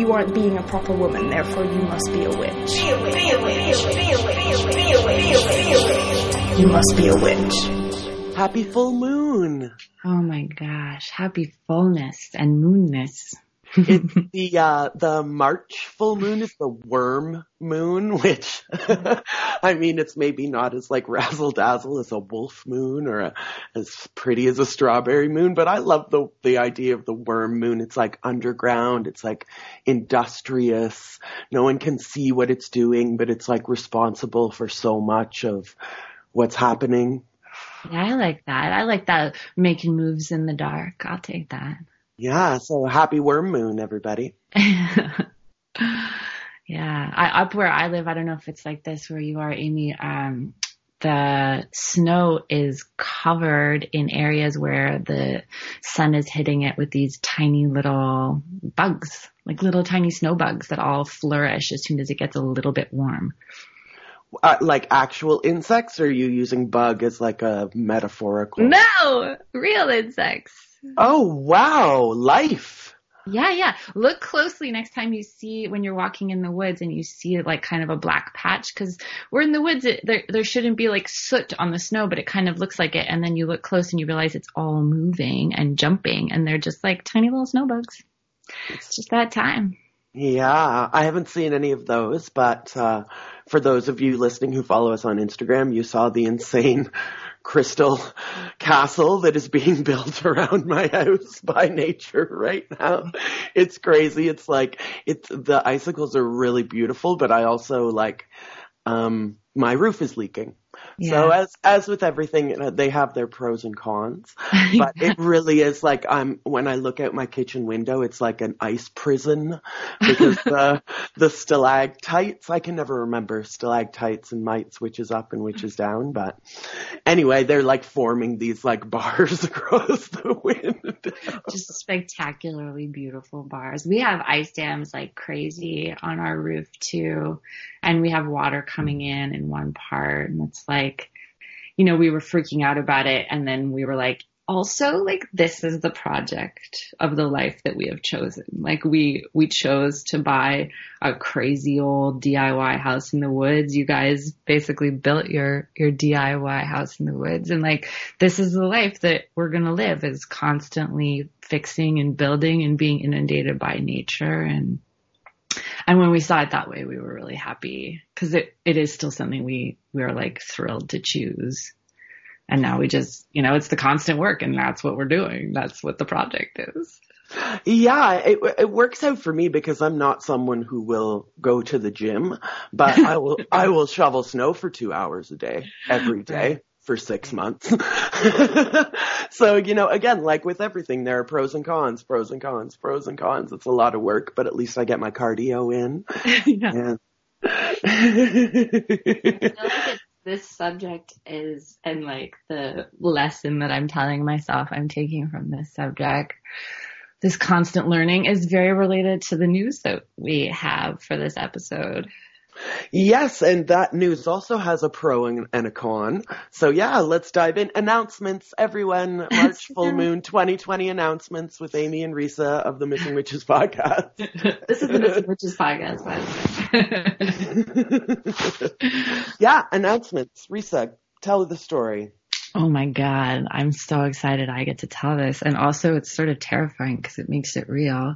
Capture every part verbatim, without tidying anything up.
you aren't being a proper woman, therefore you must be a witch. Be a witch, be a witch, be a witch, be a witch, be a witch, be a witch. You must be a witch. Happy full moon. Oh my gosh. Happy fullness and moonness. It's the, uh, the March full moon is the worm moon, which, I mean, it's maybe not as like razzle dazzle as a wolf moon or a, as pretty as a strawberry moon, but I love the, the idea of the worm moon. It's like underground. It's like industrious. No one can see what it's doing, but it's like responsible for so much of what's happening. Yeah, I like that. I like that making moves in the dark. I'll take that. Yeah, so happy worm moon, everybody. Yeah, I, up where I live, I don't know if it's like this where you are, Amy. Um, the snow is covered in areas where the sun is hitting it with these tiny little bugs, like little tiny snow bugs that all flourish as soon as it gets a little bit warm. Uh, like actual insects, or are you using bug as like a metaphorical? No, real insects. Oh, wow. Life. Yeah, yeah. Look closely next time you see, when you're walking in the woods and you see like kind of a black patch, because we're in the woods. It, there, there shouldn't be like soot on the snow, but it kind of looks like it. And then you look close and you realize it's all moving and jumping, and they're just like tiny little snow bugs. It's just that time. Yeah, I haven't seen any of those, but uh, for those of you listening who follow us on Instagram, you saw the insane crystal castle that is being built around my house by nature right now. It's crazy. It's like, it's, the icicles are really beautiful, but I also like, um, my roof is leaking. Yeah. So as, as with everything, you know, they have their pros and cons, but it really is like, I'm, when I look out my kitchen window, it's like an ice prison because the, the stalactites, I can never remember stalactites and mites, which is up and which is down. But anyway, they're like forming these like bars across the window. Just spectacularly beautiful bars. We have ice dams like crazy on our roof too. And we have water coming in in one part, and it's like, you know, we were freaking out about it. And then we were like, also, like, this is the project of the life that we have chosen. Like, we, we chose to buy a crazy old D I Y house in the woods. You guys basically built your, your D I Y house in the woods. And like, this is the life that we're going to live, is constantly fixing and building and being inundated by nature. And, And when we saw it that way, we were really happy, because it, it is still something we, we are like thrilled to choose. And now we just, you know, it's the constant work, and that's what we're doing. That's what the project is. Yeah, it, it works out for me because I'm not someone who will go to the gym, but I will, I will shovel snow for two hours a day, every day. For six months. So, you know, again, like with everything, there are pros and cons, pros and cons, pros and cons. It's a lot of work, but at least I get my cardio in. Yeah. I feel like it's, this subject is, and like the lesson that I'm telling myself I'm taking from this subject, this constant learning, is very related to the news that we have for this episode. Yes, and that news also has a pro and, and a con. So yeah, let's dive in. Announcements, everyone. March Full Moon twenty twenty announcements with Amy and Risa of the Missing Witches podcast. This is the Missing Witches podcast, by the way. Yeah, announcements. Risa, tell the story. Oh my God, I'm so excited I get to tell this. And also it's sort of terrifying because it makes it real.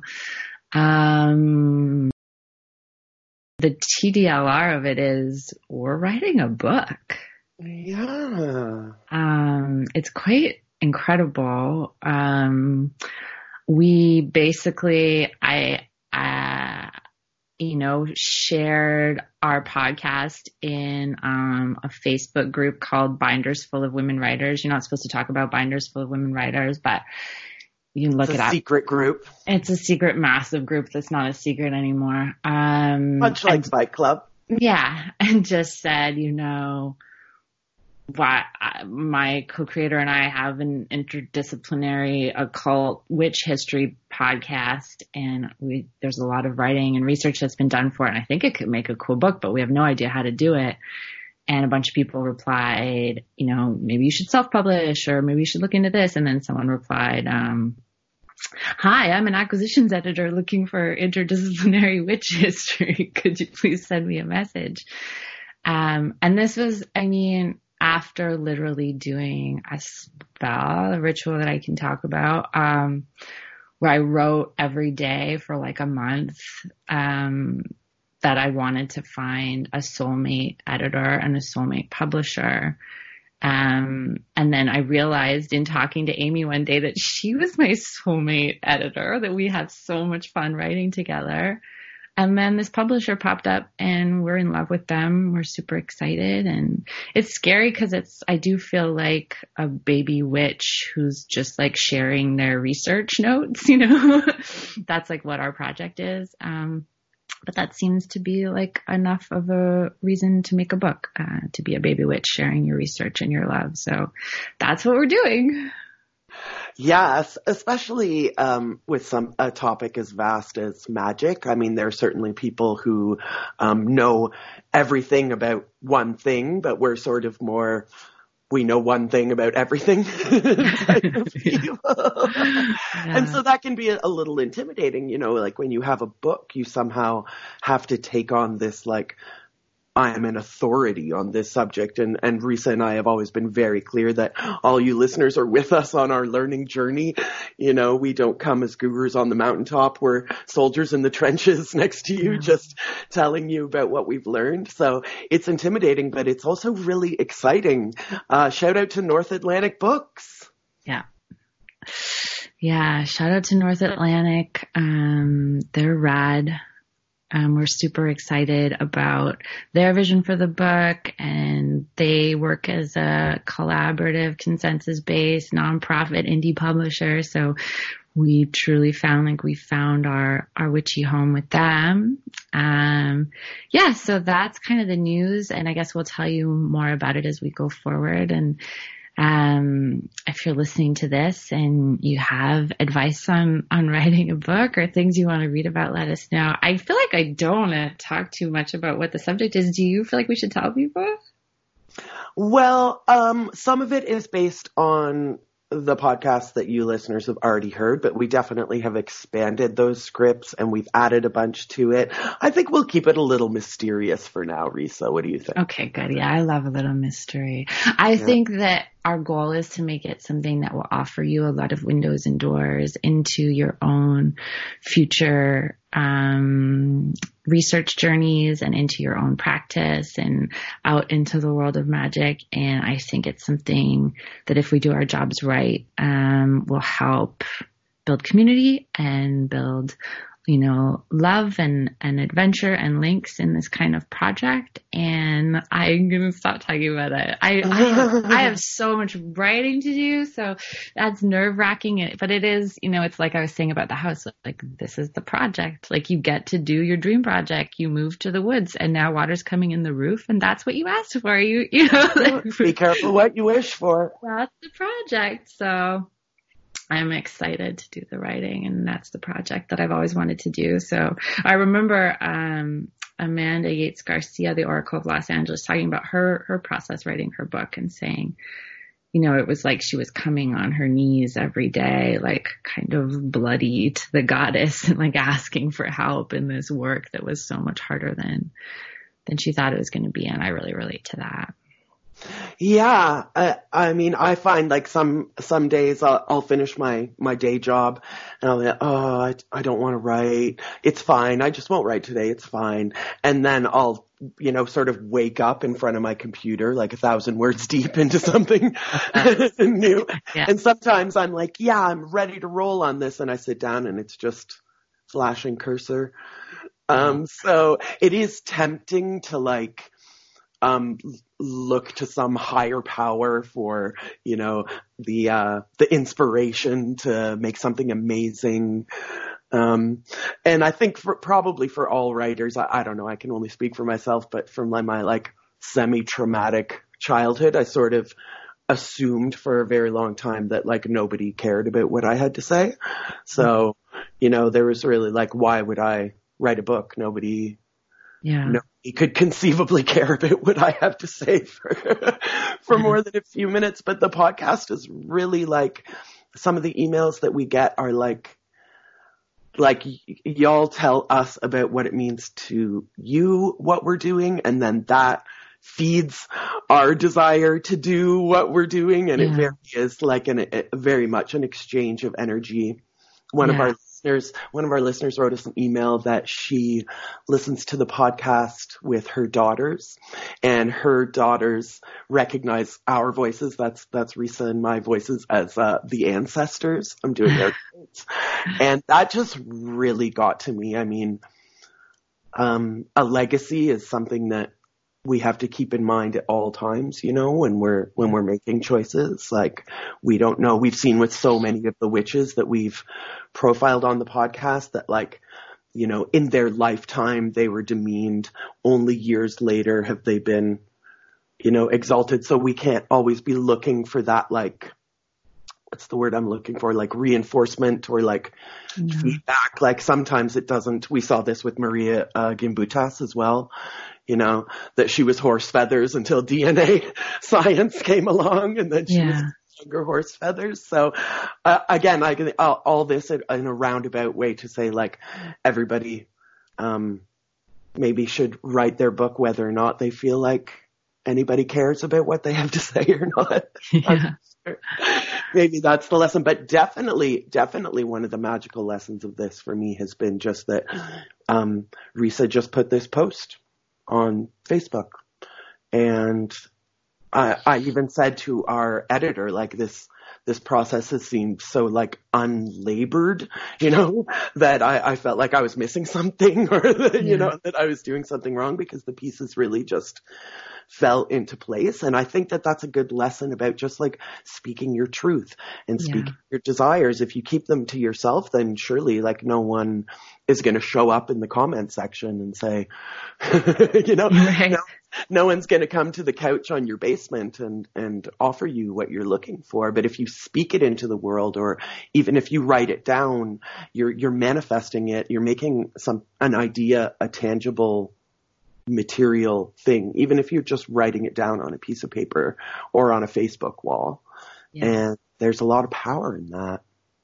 Um... The T D L R of it is we're writing a book. Yeah. Um, it's quite incredible. Um, we basically, I, uh, you know, shared our podcast in um, a Facebook group called Binders Full of Women Writers. You're not supposed to talk about Binders Full of Women Writers, but you can look it's it up. It's a secret group. It's a secret, massive group that's not a secret anymore. Um, Much like and, Fight Club. Yeah. And just said, you know, what, my co-creator and I have an interdisciplinary occult witch history podcast, and we, there's a lot of writing and research that's been done for it. And I think it could make a cool book, but we have no idea how to do it. And a bunch of people replied, you know, maybe you should self-publish, or maybe you should look into this. And then someone replied, um, Hi, I'm an acquisitions editor looking for interdisciplinary witch history. Could you please send me a message? Um, and this was, I mean, after literally doing a spell, a ritual that I can talk about, um, where I wrote every day for like a month, um, that I wanted to find a soulmate editor and a soulmate publisher. Um, and then I realized in talking to Amy one day that she was my soulmate editor, that we had so much fun writing together. And then this publisher popped up and we're in love with them. We're super excited, and it's scary because it's, I do feel like a baby witch who's just like sharing their research notes, you know, that's like what our project is. Um, But that seems to be like enough of a reason to make a book, uh, to be a baby witch sharing your research and your love. So that's what we're doing. Yes, especially um, with some a topic as vast as magic. I mean, there are certainly people who um, know everything about one thing, but we're sort of more, we know one thing about everything type of people. Yeah. And so that can be a, a little intimidating, you know, like when you have a book, you somehow have to take on this, like, I am an authority on this subject. And, and Risa and I have always been very clear that all you listeners are with us on our learning journey. You know, we don't come as gurus on the mountaintop. We're soldiers in the trenches next to you, yeah. just telling you about what we've learned. So it's intimidating, but it's also really exciting. Uh, shout out to North Atlantic Books. Yeah. Yeah. Shout out to North Atlantic. Um, they're rad. Um, we're super excited about their vision for the book, and they work as a collaborative, consensus-based, nonprofit indie publisher. So we truly found like we found our, our witchy home with them. Um, yeah, so that's kind of the news, and I guess we'll tell you more about it as we go forward. And Um, if you're listening to this and you have advice on, on writing a book or things you want to read about, let us know. I feel like I don't want to talk too much about what the subject is. Do you feel like we should tell people? Well, um, some of it is based on the podcast that you listeners have already heard, but we definitely have expanded those scripts and we've added a bunch to it. I think we'll keep it a little mysterious for now, Risa. What do you think? Okay, good. Yeah, I love a little mystery. I yeah. think that our goal is to make it something that will offer you a lot of windows and doors into your own future um, research journeys and into your own practice and out into the world of magic. And I think it's something that if we do our jobs right, um, will help build community and build, you know, love and, and adventure and links in this kind of project. And I'm going to stop talking about it. I, I, I have so much writing to do. So that's nerve wracking. But it is, you know, it's like I was saying about the house, like this is the project. Like you get to do your dream project. You move to the woods and now water's coming in the roof. And that's what you asked for. You, you know, like, be careful what you wish for. That's the project. So I'm excited to do the writing, and that's the project that I've always wanted to do. So I remember um, Amanda Yates Garcia, the Oracle of Los Angeles, talking about her her process writing her book and saying, you know, it was like she was coming on her knees every day, like kind of bloody to the goddess and like asking for help in this work that was so much harder than than she thought it was going to be. And I really relate to that. Yeah, I, I mean, I find like some some days I'll, I'll finish my my day job and I'll be like, oh, I, I don't want to write. It's fine. I just won't write today. It's fine. And then I'll, you know, sort of wake up in front of my computer like a thousand words deep into something new. Yeah. And sometimes I'm like, yeah, I'm ready to roll on this. And I sit down and it's just flashing cursor. Um, so it is tempting to like, um, look to some higher power for, you know, the, uh, the inspiration to make something amazing. Um, and I think for, probably for all writers, I, I don't know, I can only speak for myself, but from my, my like semi-traumatic childhood, I sort of assumed for a very long time that like nobody cared about what I had to say. So, you know, there was really like, why would I write a book? Nobody, yeah. nobody could conceivably care about what I have to say for, for more than a few minutes. But the podcast is really like, some of the emails that we get are like, like y- y'all tell us about what it means to you, what we're doing, and then that feeds our desire to do what we're doing. And yeah. it very is like an, a, very much an exchange of energy. One yeah. of our listeners, one of our listeners wrote us an email that she listens to the podcast with her daughters, and her daughters recognize our voices. That's, that's Risa and my voices as, uh, the ancestors. I'm doing their quotes. And that just really got to me. I mean, um, a legacy is something that we have to keep in mind at all times, you know, when we're, when we're making choices. Like, we don't know, we've seen with so many of the witches that we've profiled on the podcast that, like, you know, in their lifetime, they were demeaned. Only years later have they been, you know, exalted. So we can't always be looking for that, like, what's the word I'm looking for? Like reinforcement or like yeah. feedback. Like sometimes it doesn't. We saw this with Maria uh, Gimbutas as well. You know, that she was horse feathers until D N A science came along, and then she yeah. was younger horse feathers. So, uh, again, I can, uh, all this in, in a roundabout way to say, like, everybody, um, maybe should write their book whether or not they feel like anybody cares about what they have to say or not. Yeah. Sure. Maybe that's the lesson, but definitely, definitely one of the magical lessons of this for me has been just that, um, Risa just put this post on Facebook. And I, I even said to our editor, like, this, this process has seemed so like unlabored, you know, that I, I felt like I was missing something or that, yeah. you know, that I was doing something wrong because the pieces really just fell into place. And I think that that's a good lesson about just like speaking your truth and speaking yeah. your desires. If you keep them to yourself, then surely like no one is going to show up in the comment section and say, you know, right. no, no one's going to come to the couch on your basement and, and offer you what you're looking for. But if you speak it into the world, or even if you write it down, you're, you're manifesting it. You're making some, an idea, a tangible material thing, even if you're just writing it down on a piece of paper or on a Facebook wall. Yeah. And there's a lot of power in that.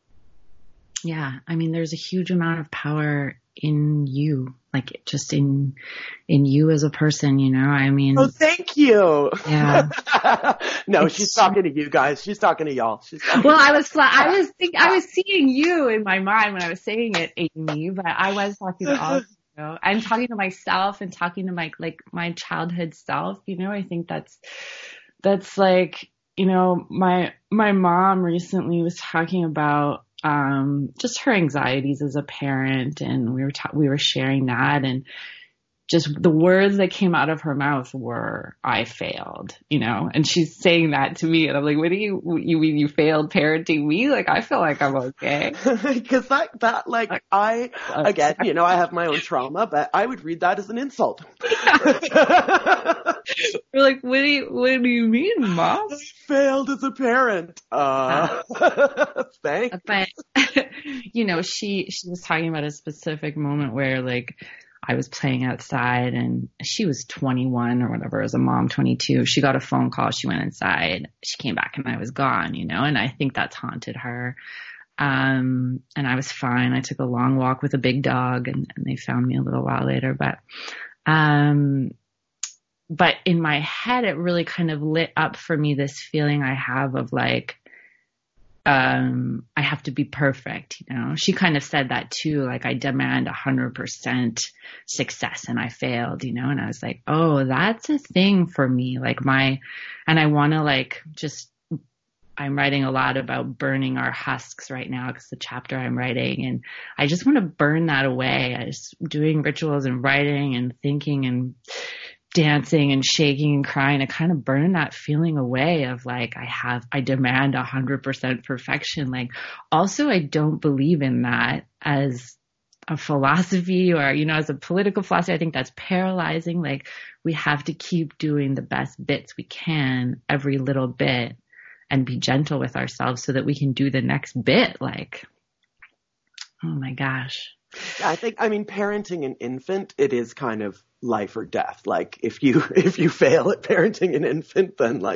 Yeah. I mean, there's a huge amount of power in you, like just in, in you as a person, you know, I mean. Oh, thank you. Yeah. no, it's, she's talking to you guys. She's talking to y'all. She's well, I was, I was thinking, I was seeing you in my mind when I was saying it, Amy, but I was talking to all, you know, I'm talking to myself and talking to my, like my childhood self, you know, I think that's, that's like, you know, my, my mom recently was talking about, um, just her anxieties as a parent, and we were ta- we were sharing that, and just the words that came out of her mouth were, I failed, you know, and she's saying that to me, and I'm like, what do you, you mean you failed parenting me? Like, I feel like I'm okay. Cause that, that, like, I, again, you know, I have my own trauma, but I would read that as an insult. We're like, what do you, what do you mean, Mom? I failed as a parent. Uh, uh thanks. But, you know, she, she was talking about a specific moment where, like, I was playing outside and she was twenty-one or whatever, as a mom, twenty-two. She got a phone call. She went inside. She came back and I was gone, you know, and I think that's haunted her. Um, and I was fine. I took a long walk with a big dog, and, and they found me a little while later. But, um, but in my head, it really kind of lit up for me this feeling I have of like, um, I have to be perfect, you know. She kind of said that too, like, I demand a hundred percent success and I failed, you know, and I was like, oh, that's a thing for me. Like my, and I want to like, just, I'm writing a lot about burning our husks right now because the chapter I'm writing, and I just want to burn that away. I just doing rituals and writing and thinking and dancing and shaking and crying to kind of burn that feeling away of like, I have, I demand a hundred percent perfection. Like, also, I don't believe in that as a philosophy or, you know, as a political philosophy. I think that's paralyzing. Like, we have to keep doing the best bits we can every little bit and be gentle with ourselves so that we can do the next bit. Like, oh my gosh. Yeah, I think, I mean, parenting an infant, it is kind of life or death. Like, if you, if you fail at parenting an infant, then like,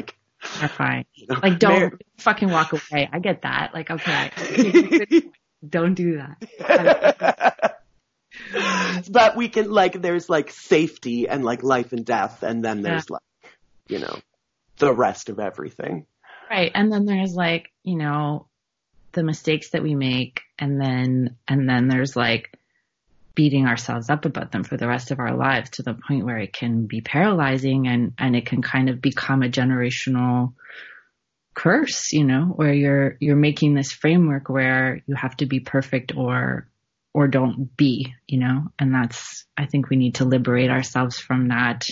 Terrifying. You know, Like, don't Mar- fucking walk away. I get that. Like, okay, don't do that. But we can, like, there's like safety and like life and death, and then there's Yeah. like, you know, the rest of everything. Right. And then there's like, you know, the mistakes that we make, and then, and then there's like beating ourselves up about them for the rest of our lives, to the point where it can be paralyzing, and, and it can kind of become a generational curse, you know, where you're, you're making this framework where you have to be perfect or, or don't be, you know, and that's, I think we need to liberate ourselves from that.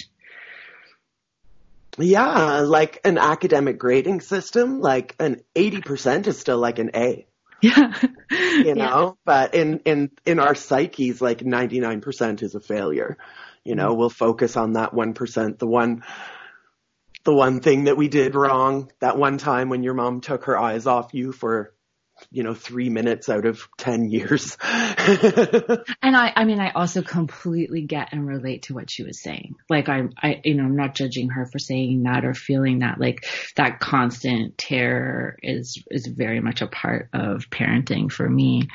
Yeah, like an academic grading system, like an eighty percent is still like an A. Yeah. You know, yeah. But in, in, in our psyches, like ninety-nine percent is a failure. You know, mm-hmm. We'll focus on that one percent, the one, the one thing that we did wrong, that one time when your mom took her eyes off you for, you know, three minutes out of ten years. And I, I mean, I also completely get and relate to what she was saying. Like, I, I, you know, I'm not judging her for saying that or feeling that. Like, that constant terror is, is very much a part of parenting for me.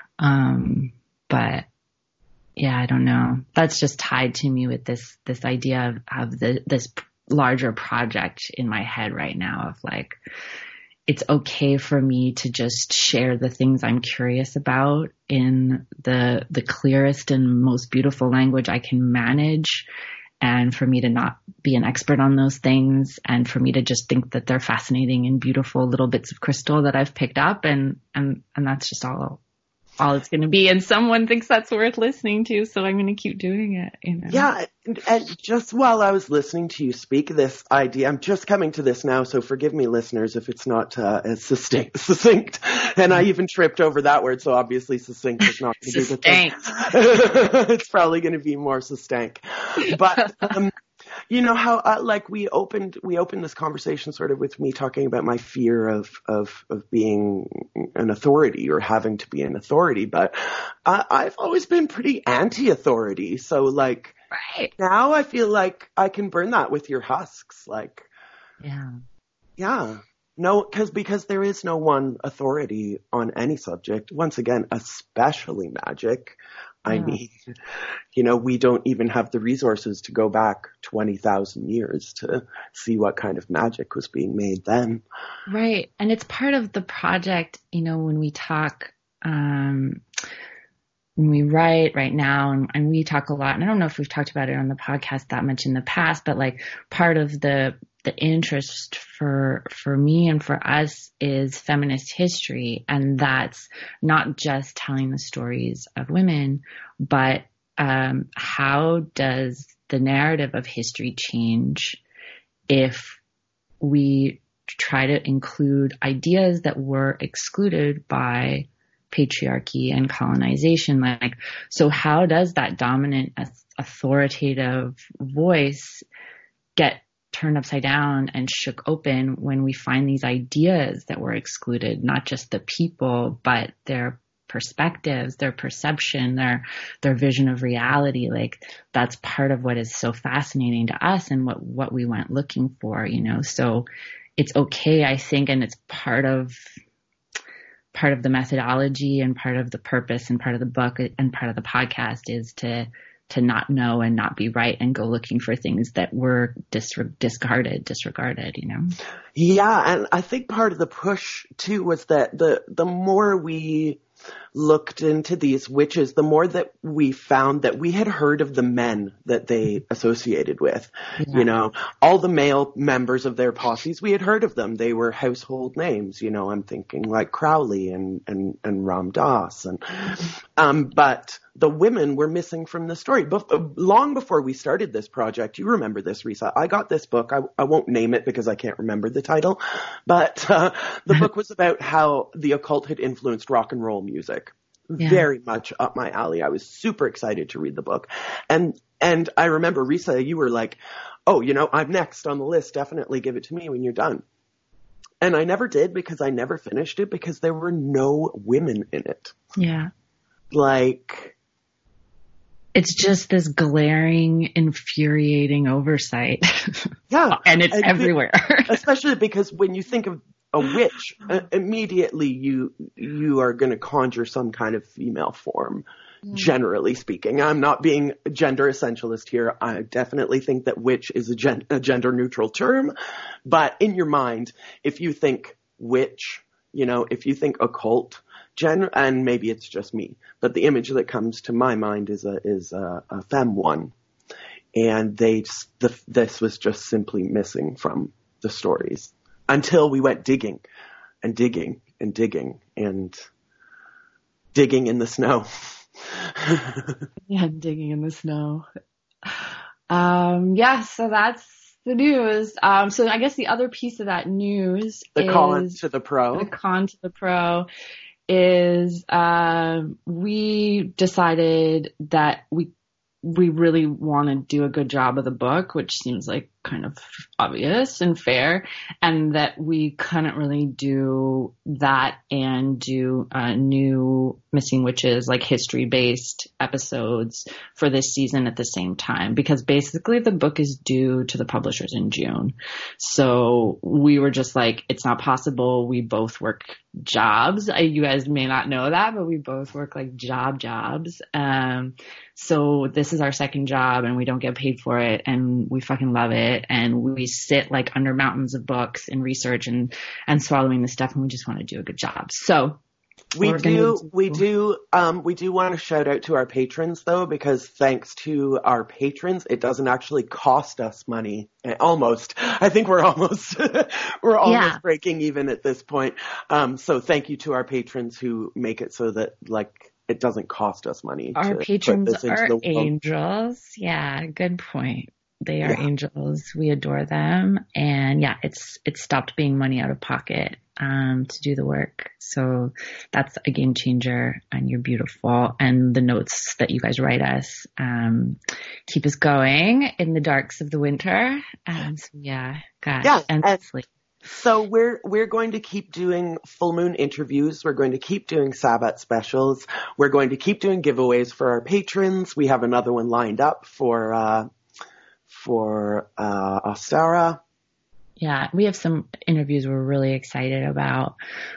Um, but yeah, I don't know. That's just tied to me with this, this idea of, of the, this larger project in my head right now of like, it's okay for me to just share the things I'm curious about in the the clearest and most beautiful language I can manage, and for me to not be an expert on those things, and for me to just think that they're fascinating and beautiful little bits of crystal that I've picked up, and and and that's just all all it's going to be. And someone thinks that's worth listening to, so I'm going to keep doing it. You know? Yeah, and, and just while I was listening to you speak this idea, I'm just coming to this now, so forgive me, listeners, if it's not uh, as succinct, succinct. And I even tripped over that word, so obviously succinct is not going to be the thing. It's probably going to be more succinct. But um, you know how, uh, like, we opened we opened this conversation sort of with me talking about my fear of of of being an authority or having to be an authority, but I, I've always been pretty anti-authority. So, like, right now I feel like I can burn that with your husks. Like, yeah, yeah, no, because because there is no one authority on any subject. Once again, especially magic. I yeah. mean, you know, we don't even have the resources to go back twenty thousand years to see what kind of magic was being made then. Right. And it's part of the project, you know, when we talk, um, when we write right now, and, and we talk a lot, and I don't know if we've talked about it on the podcast that much in the past, but like part of the the interest for for me and for us is feminist history, and that's not just telling the stories of women, but um, how does the narrative of history change if we try to include ideas that were excluded by patriarchy and colonization? Like, so how does that dominant authoritative voice get turned upside down and shook open when we find these ideas that were excluded, not just the people, but their perspectives, their perception, their, their vision of reality? Like, that's part of what is so fascinating to us and what, what we went looking for, you know? So it's okay, I think, and it's part of, part of the methodology and part of the purpose and part of the book and part of the podcast is to, to not know and not be right and go looking for things that were dis- discarded, disregarded, you know? Yeah. And I think part of the push too was that the, the more we looked into these witches, the more that we found that we had heard of the men that they associated with. Yeah. You know, all the male members of their posses, we had heard of them. They were household names. You know, I'm thinking like Crowley and, and, and Ram Dass. And, um, but the women were missing from the story. Bef- long before we started this project, you remember this, Risa, I got this book. I, I won't name it because I can't remember the title, but uh, the book was about how the occult had influenced rock and roll music. Yeah. Very much up my alley. I was super excited to read the book. And and I remember, Risa, you were like, oh, you know, I'm next on the list. Definitely give it to me when you're done. And I never did because I never finished it because there were no women in it. Yeah. Like, It's just this glaring, infuriating oversight. Yeah. And it's and everywhere. Especially because when you think of a witch, uh, immediately you you are going to conjure some kind of female form, mm. generally speaking. I'm not being a gender essentialist here. I definitely think that witch is a, gen- a gender-neutral term. But in your mind, if you think witch, you know, if you think occult, gen- and maybe it's just me, but the image that comes to my mind is a is a, a femme one. And they the, this was just simply missing from the stories. Until we went digging and digging and digging and digging in the snow. Yeah, digging in the snow. Um, yeah, so that's the news. Um, so I guess the other piece of that news the is... The con to the pro. The con to the pro is um, we decided that we we really want to do a good job of the book, which seems like kind of obvious and fair, and that we couldn't really do that and do uh, new Missing Witches, like history-based episodes for this season at the same time, because basically the book is due to the publishers in June. So we were just like, it's not possible. We both work jobs. I, you guys may not know that, but we both work like job jobs. Um, so this is our second job and we don't get paid for it and we fucking love it. And we sit like under mountains of books and research and, and swallowing the stuff, and we just want to do a good job. So we do, do, we do, um, we do want to shout out to our patrons though, because thanks to our patrons, it doesn't actually cost us money. Almost. I think we're almost, we're almost yeah. breaking even at this point. Um, so thank you to our patrons who make it so that like, it doesn't cost us money. Our to patrons put this into are the world. Angels. Yeah, good point. They are yeah. angels. We adore them. And yeah, it's, it's stopped being money out of pocket, um, to do the work. So that's a game changer, and you're beautiful. And the notes that you guys write us, um, keep us going in the darks of the winter. Um, so yeah, God, yeah, endlessly. So we're, we're going to keep doing full moon interviews. We're going to keep doing Sabbath specials. We're going to keep doing giveaways for our patrons. We have another one lined up for, uh, for, uh, Ostara. Yeah, we have some interviews we're really excited about.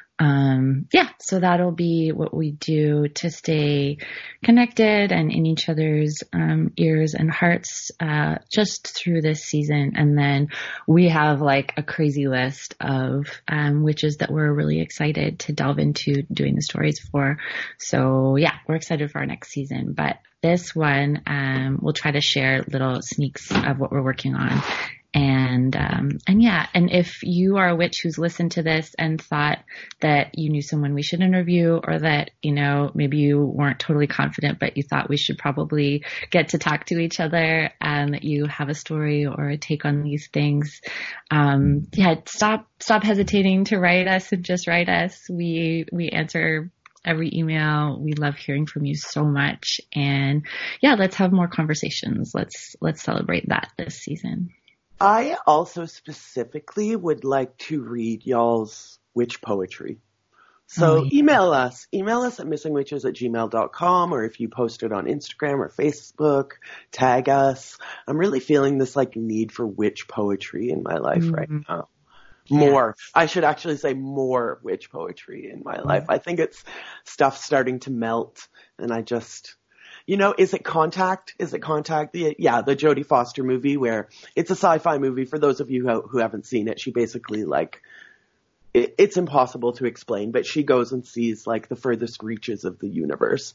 Um, yeah, so that'll be what we do to stay connected and in each other's um, ears and hearts uh, just through this season. And then we have like a crazy list of um, witches that we're really excited to delve into doing the stories for. So yeah, we're excited for our next season. But this one, um, we'll try to share little sneaks of what we're working on. And, um, and yeah, and if you are a witch who's listened to this and thought that you knew someone we should interview, or that, you know, maybe you weren't totally confident, but you thought we should probably get to talk to each other, and that you have a story or a take on these things, um, yeah, stop, stop hesitating to write us and just write us. We, we answer every email. We love hearing from you so much. And yeah, let's have more conversations. Let's, let's celebrate that this season. I also specifically would like to read y'all's witch poetry. So oh, yeah. email us. Email us at missing witches at gmail dot com, or if you post it on Instagram or Facebook, tag us. I'm really feeling this like need for witch poetry in my life mm-hmm. right now. More. Yes. I should actually say more witch poetry in my life. I think it's stuff starting to melt, and I just... You know, is it Contact? Is it Contact? The, yeah, the Jodie Foster movie where it's a sci-fi movie. For those of you who, who haven't seen it, she basically like, it, it's impossible to explain, but she goes and sees like the furthest reaches of the universe.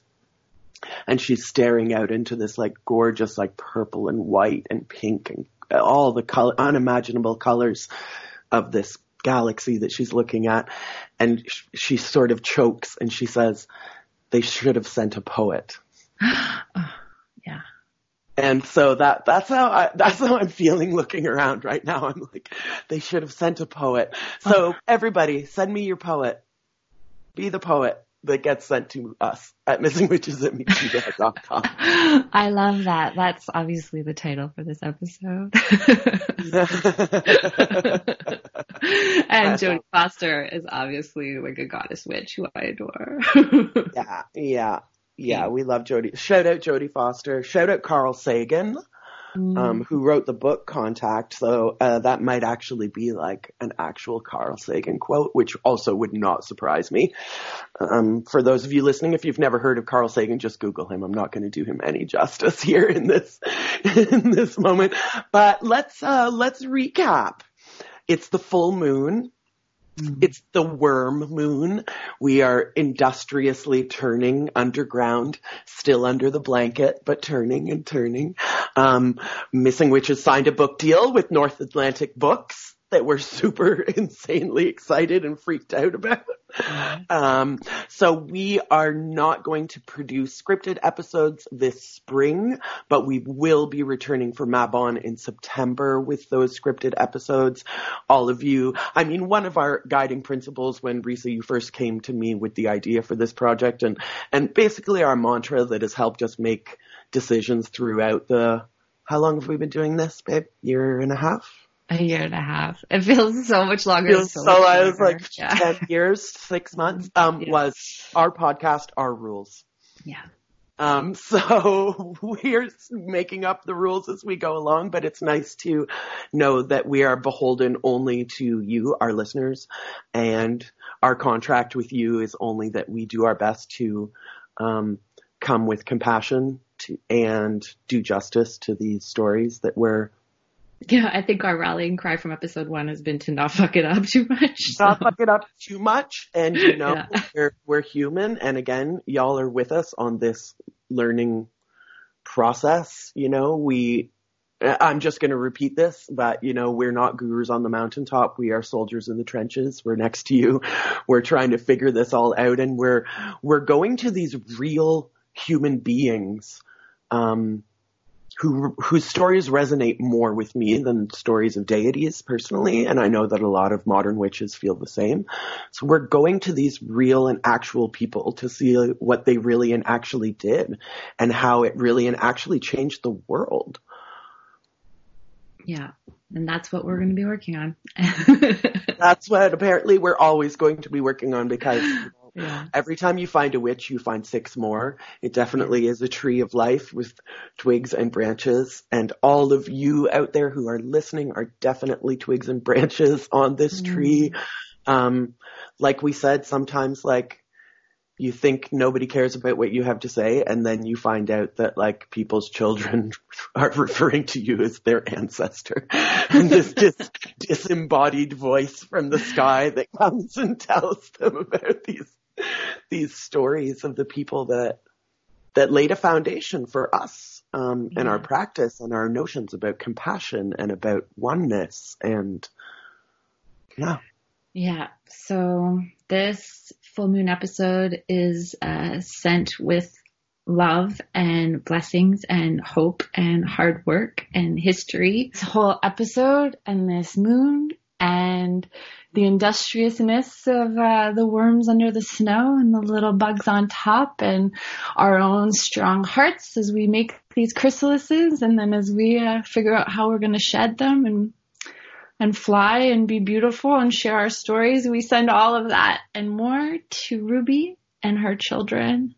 And she's staring out into this like gorgeous, like purple and white and pink and all the color, unimaginable colors of this galaxy that she's looking at. And sh- she sort of chokes and she says, they should have sent a poet. Oh, yeah. And so that, that's how I, that's how I'm feeling looking around right now. I'm like, they should have sent a poet. So oh. everybody send me your poet. Be the poet that gets sent to us at missing witches at gmail dot com. I love that. That's obviously the title for this episode. And Jodie Foster is obviously like a goddess witch who I adore. yeah. Yeah. Yeah, we love Jodie. Shout out Jodie Foster. Shout out Carl Sagan, mm. um, who wrote the book Contact. So uh, that might actually be like an actual Carl Sagan quote, which also would not surprise me. Um, for those of you listening, if you've never heard of Carl Sagan, just Google him. I'm not going to do him any justice here in this in this moment. But let's uh, let's recap. It's the full moon. It's the worm moon. We are industriously turning underground, still under the blanket, but turning and turning. Um, Missing Witches signed a book deal with North Atlantic Books that we're super insanely excited and freaked out about. Um, so we are not going to produce scripted episodes this spring, but we will be returning for Mabon in September with those scripted episodes. All of you, I mean, one of our guiding principles when Risa, you first came to me with the idea for this project, and, and basically our mantra that has helped us make decisions throughout the, how long have we been doing this, babe? Year and a half? A year and a half. It feels so much longer. Feels so, so I was like yeah. ten years, six months. Um, yeah. Was our podcast, our rules. Yeah. Um, so we're making up the rules as we go along, but it's nice to know that we are beholden only to you, our listeners, and our contract with you is only that we do our best to um, come with compassion to, and do justice to these stories that we're Yeah, I think our rallying cry from episode one has been to not fuck it up too much. So. Not fuck it up too much. And, you know, yeah. we're, we're human. And again, y'all are with us on this learning process. You know, we, I'm just going to repeat this, but, you know, we're not gurus on the mountaintop. We are soldiers in the trenches. We're next to you. We're trying to figure this all out. And we're, we're going to these real human beings, um, who whose stories resonate more with me than stories of deities personally, and I know that a lot of modern witches feel the same. So we're going to these real and actual people to see what they really and actually did and how it really and actually changed the world. Yeah, and that's what we're going to be working on. That's what apparently we're always going to be working on because you know, yeah. every time you find a witch, you find six more. It definitely is a tree of life with twigs and branches. And all of you out there who are listening are definitely twigs and branches on this mm. tree. Um, like we said, sometimes like you think nobody cares about what you have to say, and then you find out that like people's children are referring to you as their ancestor. And this dis- disembodied voice from the sky that comes and tells them about these these stories of the people that that laid a foundation for us um, yeah. and our practice and our notions about compassion and about oneness and yeah. Yeah. So this full moon episode is uh, sent with love and blessings and hope and hard work and history. This whole episode and this moon and the industriousness of uh, the worms under the snow and the little bugs on top and our own strong hearts as we make these chrysalises and then as we uh, figure out how we're going to shed them and and fly and be beautiful and share our stories. We send all of that and more to Ruby and her children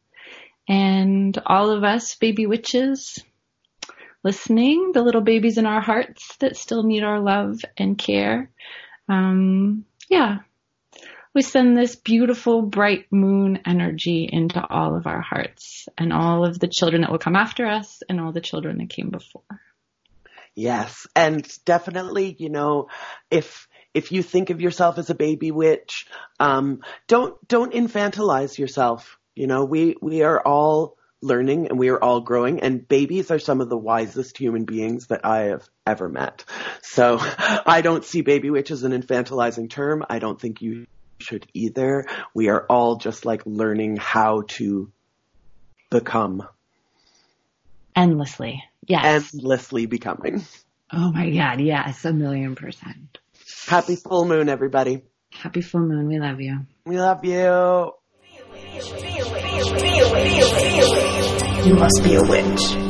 and all of us baby witches listening, the little babies in our hearts that still need our love and care. Um, yeah, we send this beautiful bright moon energy into all of our hearts and all of the children that will come after us and all the children that came before. Yes. And definitely, you know, if, if you think of yourself as a baby witch, um, don't, don't infantilize yourself. You know, we, we are all learning and we are all growing, and babies are some of the wisest human beings that I have ever met. So I don't see baby witch as an infantilizing term. I don't think you should either. We are all just like learning how to become. Endlessly. Yes. Endlessly becoming. Oh my God. Yes. A million percent. Happy full moon, everybody. Happy full moon. We love you. We love you. You must be a witch.